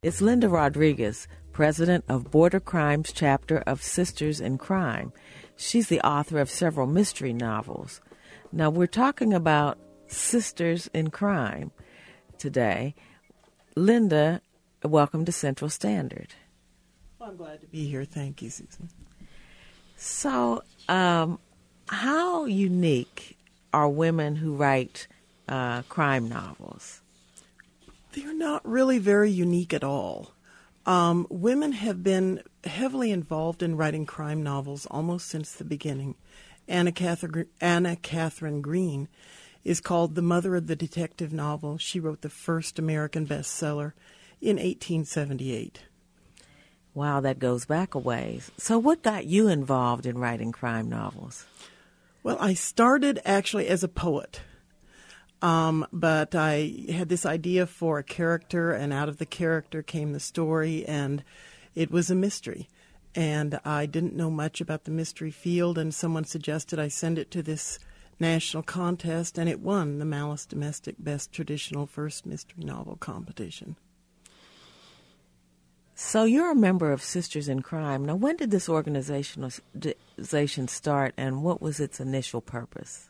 It's Linda Rodriguez, president of Border Crimes chapter of Sisters in Crime. She's the author of several mystery novels. Now, we're talking about Sisters in Crime today. Linda, welcome to Central Standard. Well, I'm glad to be here. Thank you, Susan. So, how unique are women who write crime novels? They're not really very unique at all. Women have been heavily involved in writing crime novels almost since the beginning. Anna Katharine Green is called the mother of the detective novel. She wrote the first American bestseller in 1878. Wow, that goes back a ways. So what got you involved in writing crime novels? Well, I started actually as a poet. But I had this idea for a character, and out of the character came the story, and it was a mystery. And I didn't know much about the mystery field, and someone suggested I send it to this national contest, and it won the Malice Domestic Best Traditional First Mystery Novel Competition. So you're a member of Sisters in Crime. Now, when did this organization start, and what was its initial purpose?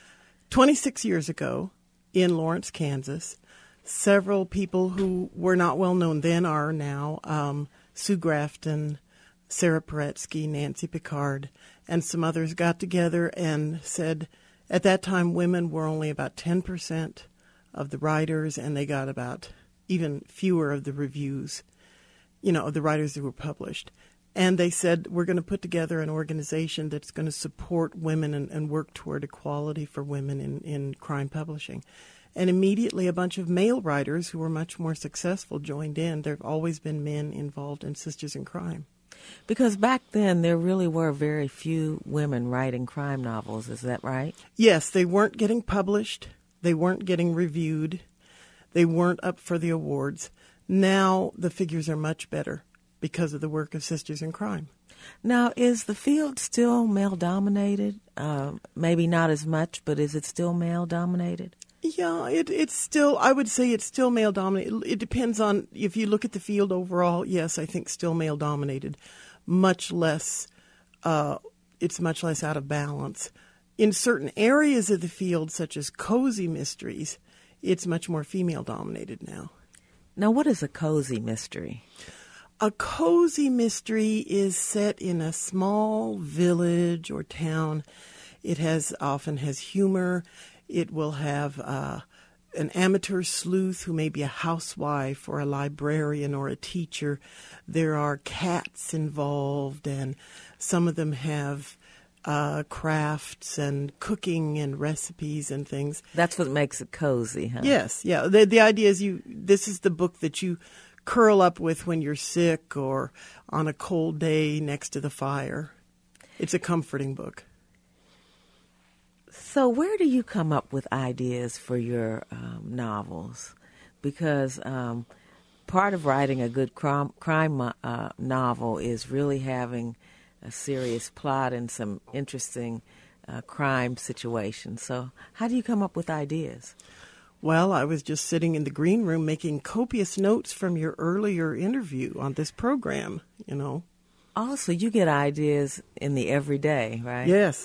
26 years ago, in Lawrence, Kansas, several people who were not well known then are now, Sue Grafton, Sarah Paretsky, Nancy Picard, and some others got together and said at that time women were only about 10% of the writers, and they got about even fewer of the reviews, of the writers who were published. And they said, we're going to put together an organization that's going to support women and work toward equality for women in crime publishing. And immediately a bunch of male writers who were much more successful joined in. There have always been men involved in Sisters in Crime. Because back then there really were very few women writing crime novels. Is that right? Yes, they weren't getting published. They weren't getting reviewed. They weren't up for the awards. Now the figures are much better because of the work of Sisters in Crime. Now, is the field still male-dominated? Maybe not as much, but is it still male-dominated? Yeah, it's still, I would say it's still male-dominated. It depends on, if you look at the field overall, yes, I think still male-dominated. Much less, it's much less out of balance. In certain areas of the field, such as cozy mysteries, it's much more female-dominated now. Now, what is a cozy mystery? A cozy mystery is set in a small village or town. It often has humor. It will have an amateur sleuth who may be a housewife or a librarian or a teacher. There are cats involved, and some of them have crafts and cooking and recipes and things. That's what makes it cozy, huh? Yes, yeah. The idea is this is the book that you curl up with when you're sick or on a cold day next to the fire. It's a comforting book. So where do you come up with ideas for your novels? Because part of writing a good crime novel is really having a serious plot and some interesting crime situations. So how do you come up with ideas? Well, I was just sitting in the green room making copious notes from your earlier interview on this program, Oh, so you get ideas in the everyday, right? Yes,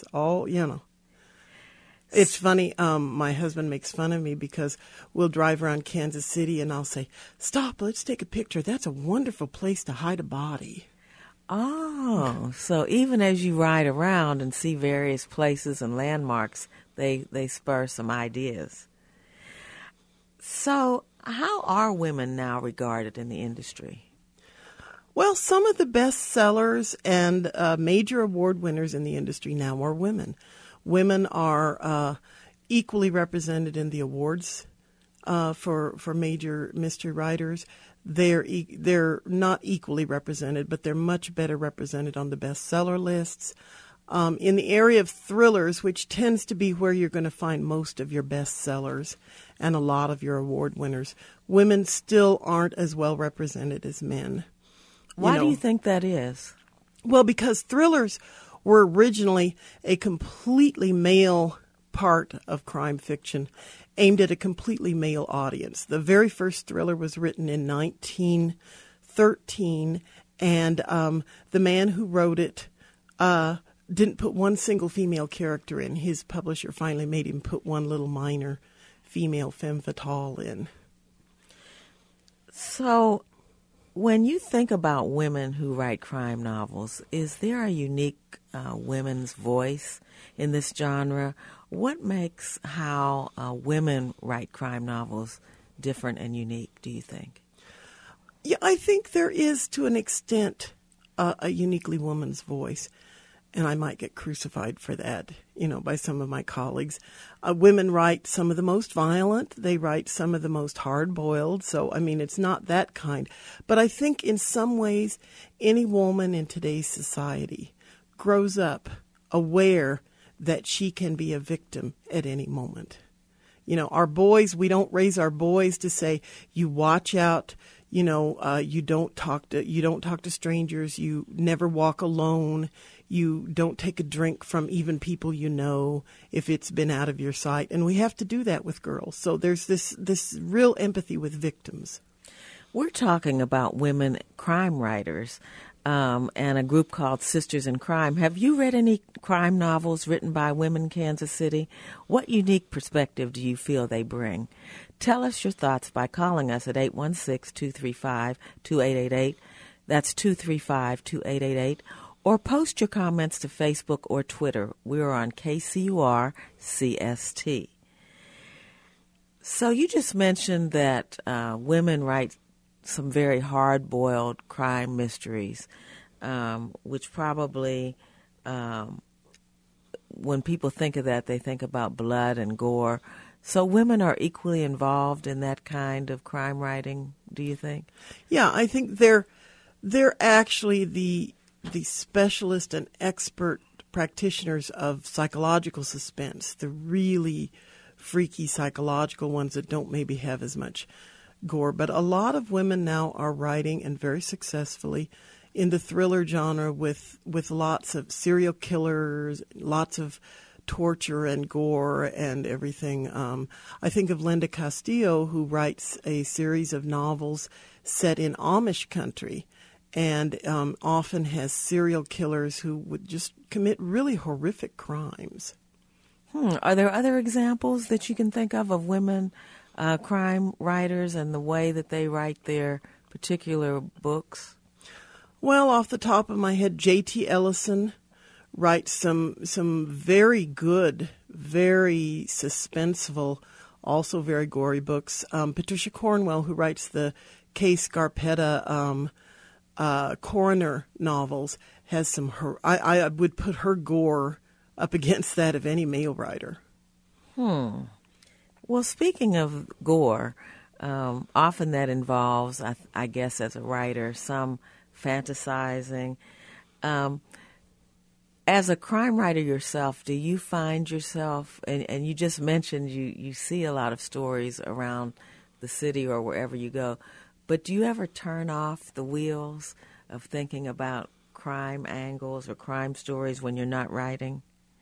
It's funny, my husband makes fun of me because we'll drive around Kansas City and I'll say, stop, let's take a picture. That's a wonderful place to hide a body. Oh, so even as you ride around and see various places and landmarks, they spur some ideas. So how are women now regarded in the industry? Well, some of the best sellers and major award winners in the industry now are women. Women are equally represented in the awards for major mystery writers. They're not equally represented, but they're much better represented on the bestseller lists. In the area of thrillers, which tends to be where you're going to find most of your bestsellers and a lot of your award winners, women still aren't as well represented as men. Why do you think that is? Well, because thrillers were originally a completely male part of crime fiction, aimed at a completely male audience. The very first thriller was written in 1913, and the man who wrote it didn't put one single female character in. His publisher finally made him put one little minor female femme fatale in. So, when you think about women who write crime novels, is there a unique women's voice in this genre? What makes how women write crime novels different and unique, do you think? Yeah, I think there is, to an extent, a uniquely woman's voice. And I might get crucified for that, by some of my colleagues. Women write some of the most violent. They write some of the most hard-boiled. So, it's not that kind. But I think in some ways, any woman in today's society grows up aware that she can be a victim at any moment. Our boys, we don't raise our boys to say, you watch out, you don't talk to strangers, you never walk alone, you don't take a drink from even people if it's been out of your sight. And we have to do that with girls. So there's this real empathy with victims. We're talking about women crime writers and a group called Sisters in Crime. Have you read any crime novels written by women in Kansas City? What unique perspective do you feel they bring? Tell us your thoughts by calling us at 816-235-2888. That's 235-2888. Or post your comments to Facebook or Twitter. We're on KCUR CST. So you just mentioned that women write some very hard-boiled crime mysteries, which probably, when people think of that, they think about blood and gore. So women are equally involved in that kind of crime writing, do you think? Yeah, I think they're actually the specialist and expert practitioners of psychological suspense, the really freaky psychological ones that don't maybe have as much gore. But a lot of women now are writing, and very successfully, in the thriller genre with lots of serial killers, lots of torture and gore and everything. I think of Linda Castillo, who writes a series of novels set in Amish country, and often has serial killers who would just commit really horrific crimes. Are there other examples that you can think of women crime writers and the way that they write their particular books? Well, off the top of my head, J.T. Ellison writes some very good, very suspenseful, also very gory books. Patricia Cornwell, who writes the Kay Scarpetta coroner novels, has some. I would put her gore up against that of any male writer. Well, speaking of gore, often that involves, I guess, as a writer, some fantasizing. As a crime writer yourself, do you find yourself, and you just mentioned you see a lot of stories around the city or wherever you go, but do you ever turn off the wheels of thinking about crime angles or crime stories when you're not writing?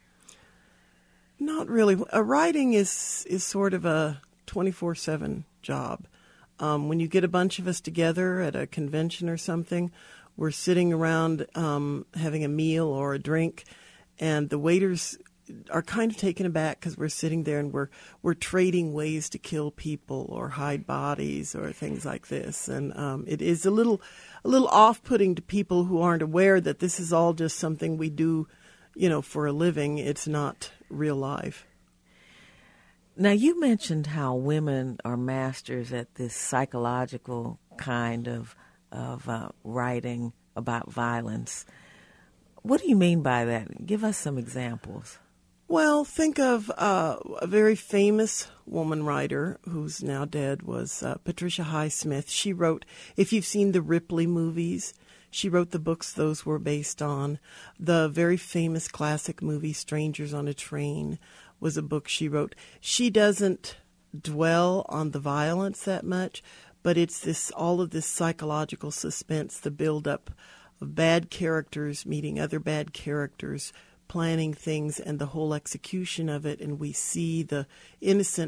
Not really. Writing is sort of a 24/7 job. When you get a bunch of us together at a convention or something, we're sitting around having a meal or a drink, and the waiters are kind of taken aback because we're sitting there and we're trading ways to kill people or hide bodies or things like this. And it is a little off-putting to people who aren't aware that this is all just something we do, for a living. It's not real life. Now, you mentioned how women are masters at this psychological kind of writing about violence. What do you mean by that? Give us some examples. Well, think of a very famous woman writer who's now dead, was Patricia Highsmith. She wrote, if you've seen the Ripley movies, she wrote the books those were based on. The very famous classic movie Strangers on a Train was a book she wrote. She doesn't dwell on the violence that much, but it's all of this psychological suspense, the buildup of bad characters meeting other bad characters, planning things, and the whole execution of it. And we see the innocent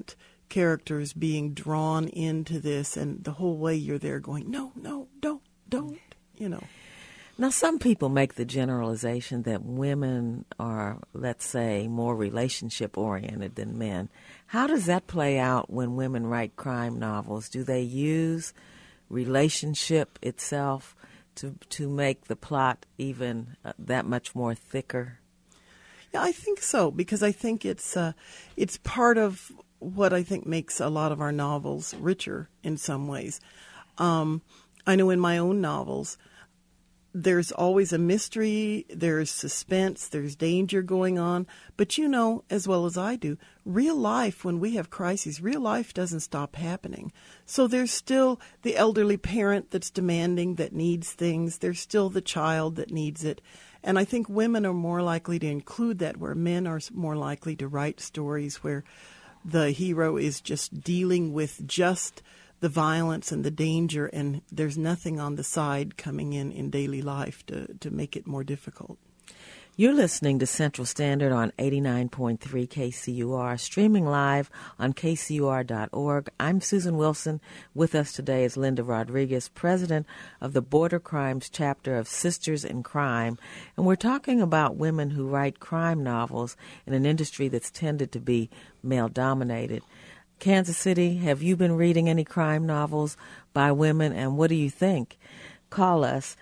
characters being drawn into this, and the whole way you're there going, no, don't, you know. Now, some people make the generalization that women are, let's say, more relationship-oriented than men. How does that play out when women write crime novels? Do they use relationship itself to make the plot even that much more thicker? Yeah, I think so, because I think it's part of what I think makes a lot of our novels richer in some ways. I know in my own novels, there's always a mystery, there's suspense, there's danger going on. But you know, as well as I do, real life, when we have crises, real life doesn't stop happening. So there's still the elderly parent that's demanding, that needs things. There's still the child that needs it. And I think women are more likely to include that, where men are more likely to write stories where the hero is just dealing with just the violence and the danger, and there's nothing on the side coming in daily life to make it more difficult. You're listening to Central Standard on 89.3 KCUR, streaming live on kcur.org. I'm Susan Wilson. With us today is Linda Rodriguez, president of the Border Crimes chapter of Sisters in Crime, and we're talking about women who write crime novels in an industry that's tended to be male-dominated. Kansas City, have you been reading any crime novels by women, and what do you think? Call us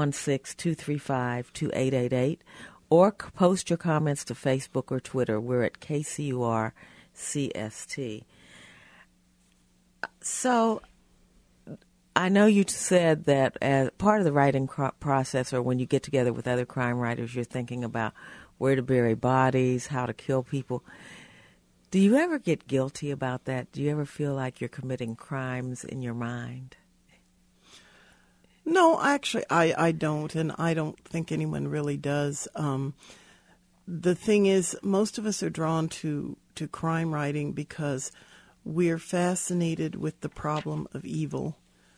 816-235-2888 or post your comments to Facebook or Twitter. We're at KCUR CST. So I know you said that as part of the writing process, or when you get together with other crime writers, you're thinking about where to bury bodies, how to kill people. Do you ever get guilty about that? Do you ever feel like you're committing crimes in your mind? No, actually, I don't, and I don't think anyone really does. The thing is, most of us are drawn to crime writing because we're fascinated with the problem of evil,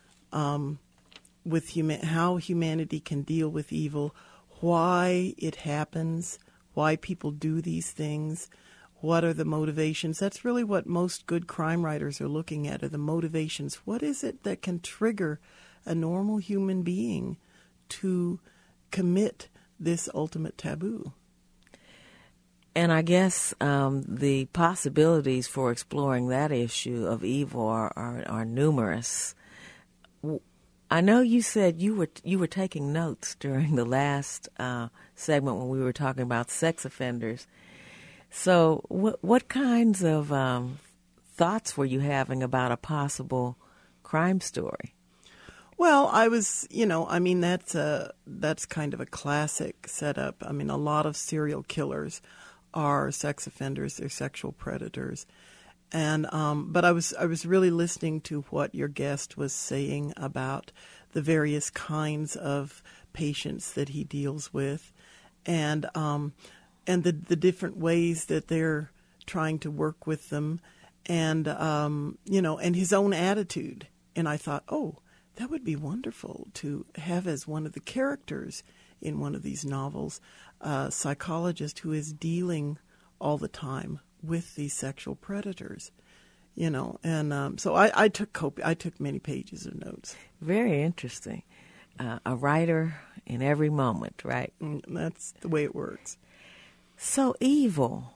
with how humanity can deal with evil, why it happens, why people do these things. What are the motivations? That's really what most good crime writers are looking at, are the motivations. What is it that can trigger a normal human being to commit this ultimate taboo? And I guess the possibilities for exploring that issue of evil are numerous. I know you said you were taking notes during the last segment when we were talking about sex offenders. So what kinds of thoughts were you having about a possible crime story? Well, I was, that's kind of a classic setup. I mean, a lot of serial killers are sex offenders, they're sexual predators. And but I was really listening to what your guest was saying about the various kinds of patients that he deals with, and the different ways that they're trying to work with them, and and his own attitude. And I thought, oh, that would be wonderful to have as one of the characters in one of these novels a psychologist who is dealing all the time with these sexual predators. And so I took many pages of notes. Very interesting. A writer in every moment, right? That's the way it works. So evil,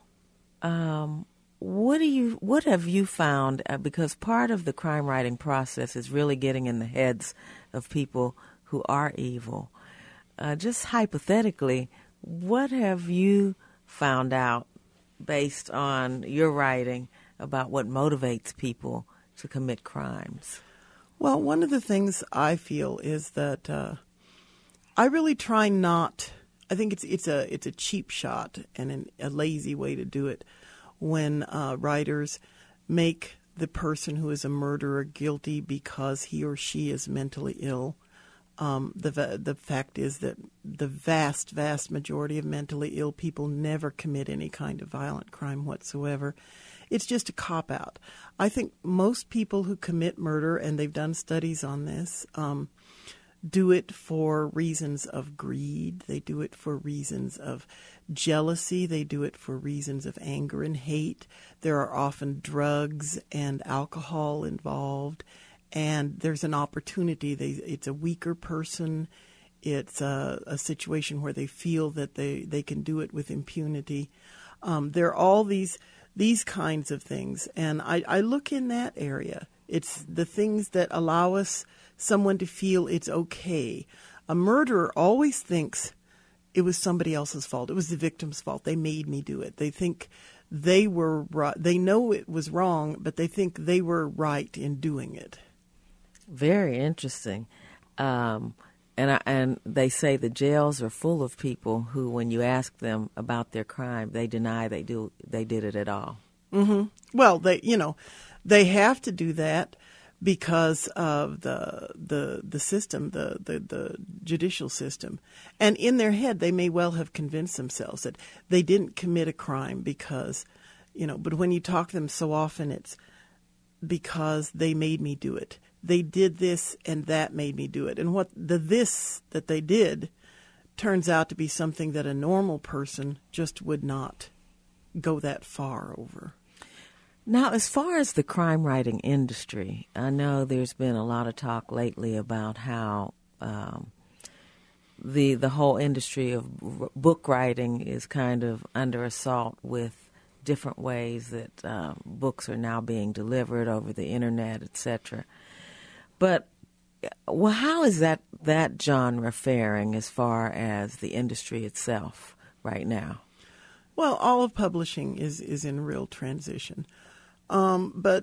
what have you found? Because part of the crime writing process is really getting in the heads of people who are evil. Just hypothetically, what have you found out based on your writing about what motivates people to commit crimes? Well, one of the things I feel is that I really try not. I think it's a cheap shot and a lazy way to do it when writers make the person who is a murderer guilty because he or she is mentally ill. The fact is that the vast majority of mentally ill people never commit any kind of violent crime whatsoever. It's just a cop-out. I think most people who commit murder, and they've done studies on this, do it for reasons of greed. They do it for reasons of jealousy. They do it for reasons of anger and hate. There are often drugs and alcohol involved, and there's an opportunity. It's a weaker person. It's a situation where they feel that they can do it with impunity. There are all these kinds of things, and I look in that area. It's the things that allow someone to feel it's okay. A murderer always thinks it was somebody else's fault. It was the victim's fault. They made me do it. They think they were right. They know it was wrong, but they think they were right in doing it. Very interesting. And they say the jails are full of people who, when you ask them about their crime, they deny they did it at all. Mm-hmm. Well, they have to do that because of the system, the judicial system. And in their head, they may well have convinced themselves that they didn't commit a crime because, but when you talk to them so often, it's because they made me do it. They did this and that made me do it. And what this that they did turns out to be something that a normal person just would not go that far over. Now, as far as the crime writing industry, I know there's been a lot of talk lately about how the whole industry of book writing is kind of under assault with different ways that books are now being delivered over the internet, etc. But how is that genre faring as far as the industry itself right now? Well, all of publishing is in real transition. But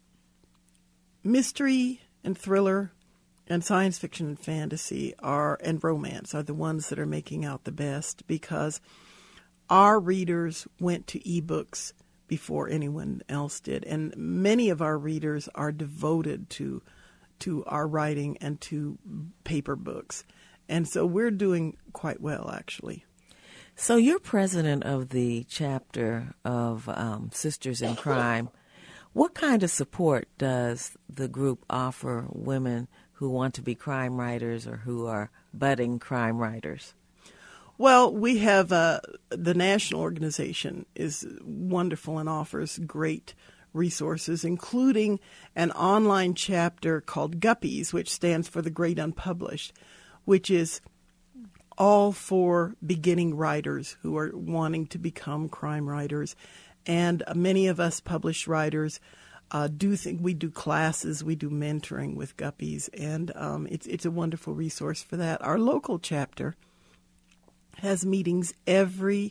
mystery and thriller and science fiction and fantasy and romance are the ones that are making out the best because our readers went to ebooks before anyone else did. And many of our readers are devoted to our writing and to paper books. And so we're doing quite well, actually. So you're president of the chapter of Sisters in Crime. What kind of support does the group offer women who want to be crime writers or who are budding crime writers? Well, we have the national organization is wonderful and offers great resources, including an online chapter called Guppies, which stands for the Great Unpublished, which is all for beginning writers who are wanting to become crime writers. And many of us published writers we do classes, we do mentoring with Guppies, and it's a wonderful resource for that. Our local chapter has meetings every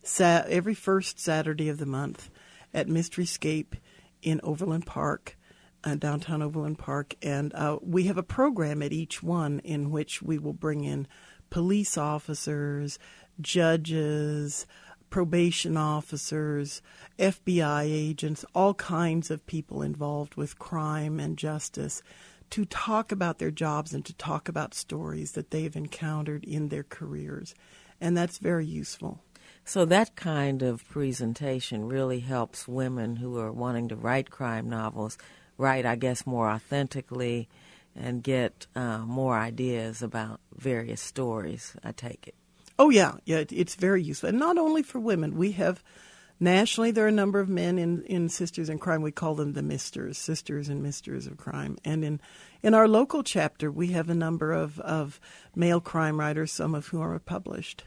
first Saturday of the month at Mysteryscape in Overland Park, downtown Overland Park, and we have a program at each one in which we will bring in police officers, judges, probation officers, FBI agents, all kinds of people involved with crime and justice to talk about their jobs and to talk about stories that they've encountered in their careers. And that's very useful. So that kind of presentation really helps women who are wanting to write crime novels write, I guess, more authentically and get more ideas about various stories, I take it. Oh, yeah, it's very useful. And not only for women. We have, nationally, there are a number of men in Sisters in Crime. We call them the Misters, Sisters and Misters of Crime. And in our local chapter, we have a number of male crime writers, some of whom are published.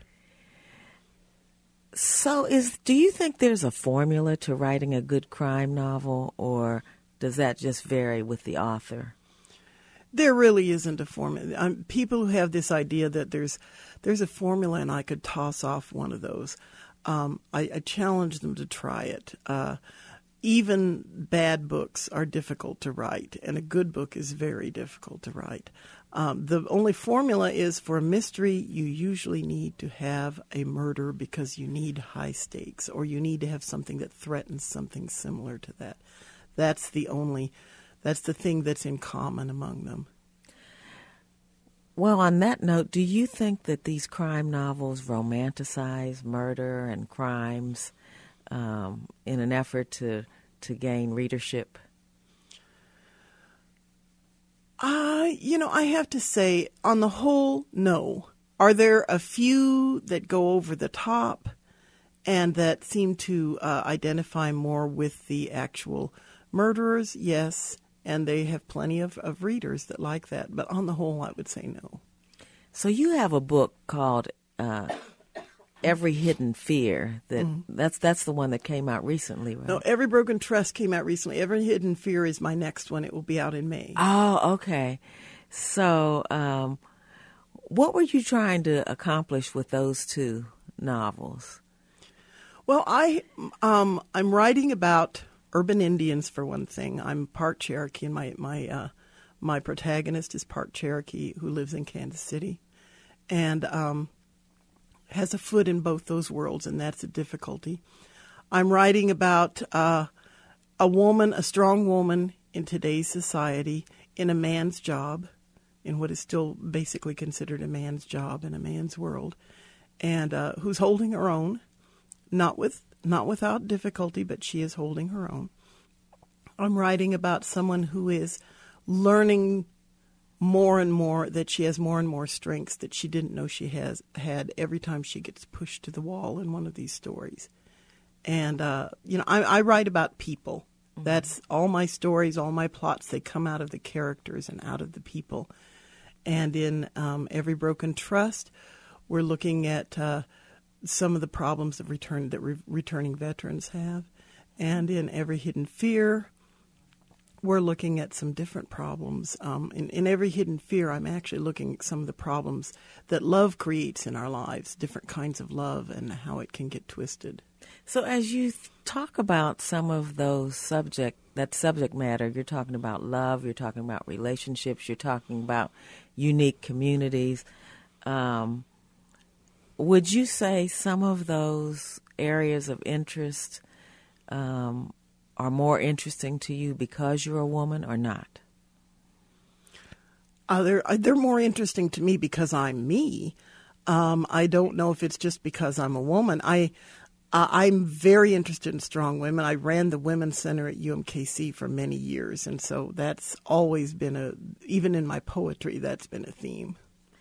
So do you think there's a formula to writing a good crime novel, or does that just vary with the author? There really isn't a formula. People who have this idea that there's a formula and I could toss off one of those, I challenge them to try it. Even bad books are difficult to write, and a good book is very difficult to write. The only formula is for a mystery, you usually need to have a murder because you need high stakes, or you need to have something that threatens something similar to that. That's the thing that's in common among them. Well, on that note, do you think that these crime novels romanticize murder and crimes in an effort to gain readership? I have to say, on the whole, no. Are there a few that go over the top and that seem to identify more with the actual murderers? Yes, and they have plenty of readers that like that. But on the whole, I would say no. So you have a book called Every Hidden Fear. That's the one that came out recently, right? No, Every Broken Trust came out recently. Every Hidden Fear is my next one. It will be out in May. Oh, okay. So what were you trying to accomplish with those two novels? Well, I'm writing about urban Indians, for one thing. I'm part Cherokee, and my protagonist is part Cherokee who lives in Kansas City, and has a foot in both those worlds, and that's a difficulty. I'm writing about a strong woman in today's society in a man's job, in what is still basically considered a man's job in a man's world, and who's holding her own, not without difficulty, but she is holding her own. I'm writing about someone who is learning more and more, that she has more and more strengths that she didn't know she had every time she gets pushed to the wall in one of these stories. And, I write about people. Mm-hmm. That's all my stories, all my plots. They come out of the characters and out of the people. And in Every Broken Trust, we're looking at some of the problems of returning veterans have. And in Every Hidden Fear, we're looking at some different problems. In Every Hidden Fear, I'm actually looking at some of the problems that love creates in our lives, different kinds of love and how it can get twisted. So as you talk about some of those subject matter, you're talking about love, you're talking about relationships, you're talking about unique communities. Would you say some of those areas of interest are more interesting to you because you're a woman or not? They're more interesting to me because I'm me. I don't know if it's just because I'm a woman. I'm very interested in strong women. I ran the Women's Center at UMKC for many years, and so that's always been even in my poetry, that's been a theme.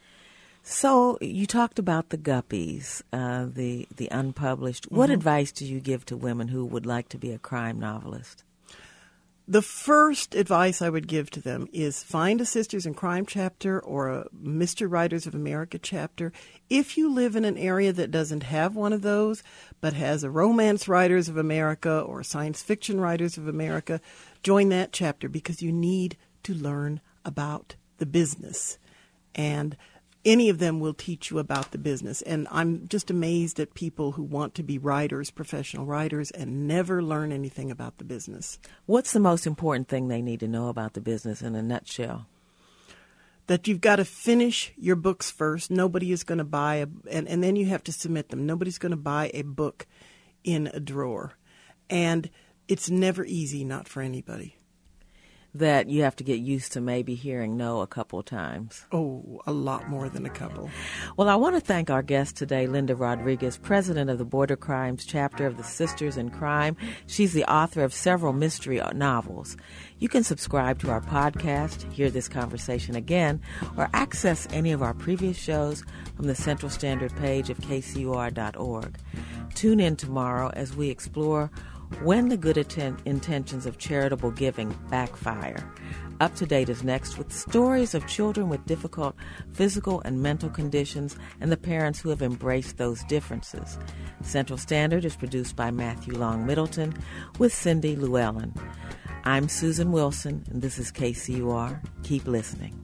So you talked about the Guppies, the unpublished. What advice do you give to women who would like to be a crime novelist? The first advice I would give to them is find a Sisters in Crime chapter or a Mystery Writers of America chapter. If you live in an area that doesn't have one of those, but has a Romance Writers of America or Science Fiction Writers of America, join that chapter because you need to learn about the business. And any of them will teach you about the business. And I'm just amazed at people who want to be writers, professional writers, and never learn anything about the business. What's the most important thing they need to know about the business in a nutshell? That you've got to finish your books first. Nobody is going to buy and then you have to submit them. Nobody's going to buy a book in a drawer. And it's never easy, not for anybody. That you have to get used to maybe hearing no a couple of times. Oh, a lot more than a couple. Well, I want to thank our guest today, Linda Rodriguez, president of the Border Crimes chapter of the Sisters in Crime. She's the author of several mystery novels. You can subscribe to our podcast, hear this conversation again, or access any of our previous shows from the Central Standard page of kcur.org. Tune in tomorrow as we explore when the good intentions of charitable giving backfire. Up to Date is next with stories of children with difficult physical and mental conditions and the parents who have embraced those differences. Central Standard is produced by Matthew Long Middleton with Cindy Llewellyn. I'm Susan Wilson, and this is KCUR. Keep listening.